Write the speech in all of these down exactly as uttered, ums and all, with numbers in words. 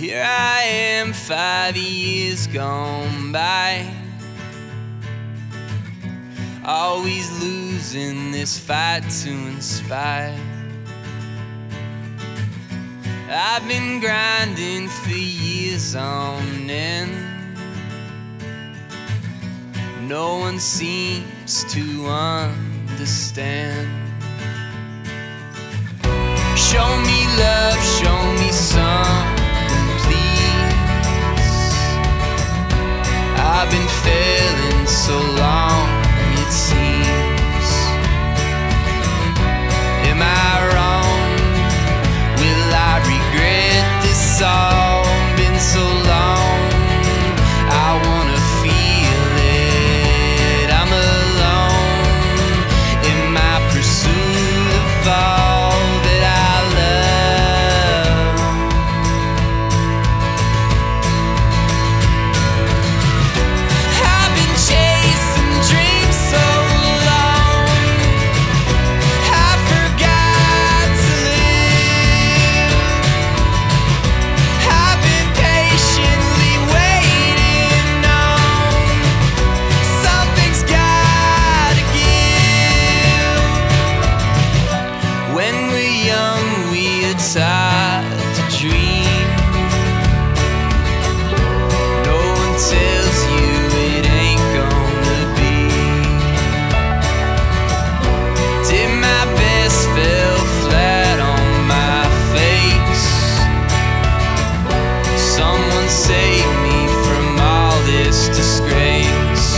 Here I am, five years gone by, always losing this fight to inspire. I've been grinding for years on end. No one seems to understand. Show me love, show me something, please. I've been failing so long, it seems. Am I wrong? Will I regret this all? Been so long, I wanna feel it. I'm alone in my pursuit of all that I love. I've been chasing dreams so long, I forgot to live. I've been patiently waiting on something's gotta give. When we're young, we're taught to dream. No one tells you it ain't gonna be. Did my best, fell flat on my face. Someone save me from all this disgrace.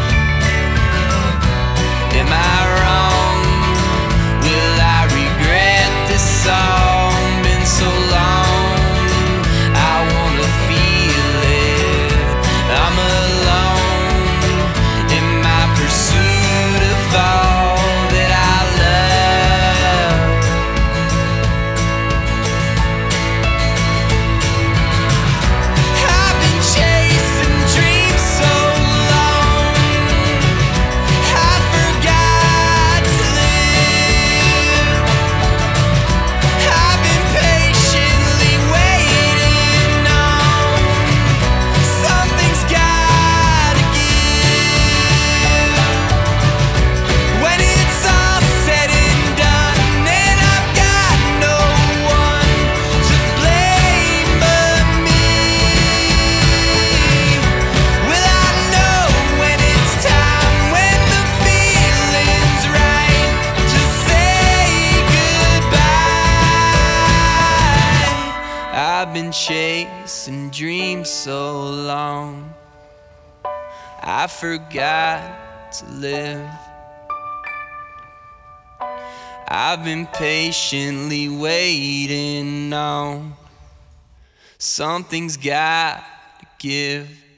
Am I wrong? Will I regret this all? Been so long, I wanna feel it. I'm alone in my pursuit of all that I love. I've been chasing dreams so long, I forgot to live. I've been patiently waiting on something's gotta give. When it's all said and done, and I've got no one to blame but me, will I know when it's time, when the feeling's right, to say goodbye? I've been chasing dreams so long, I forgot to live. I've been patiently waiting on something's got to give.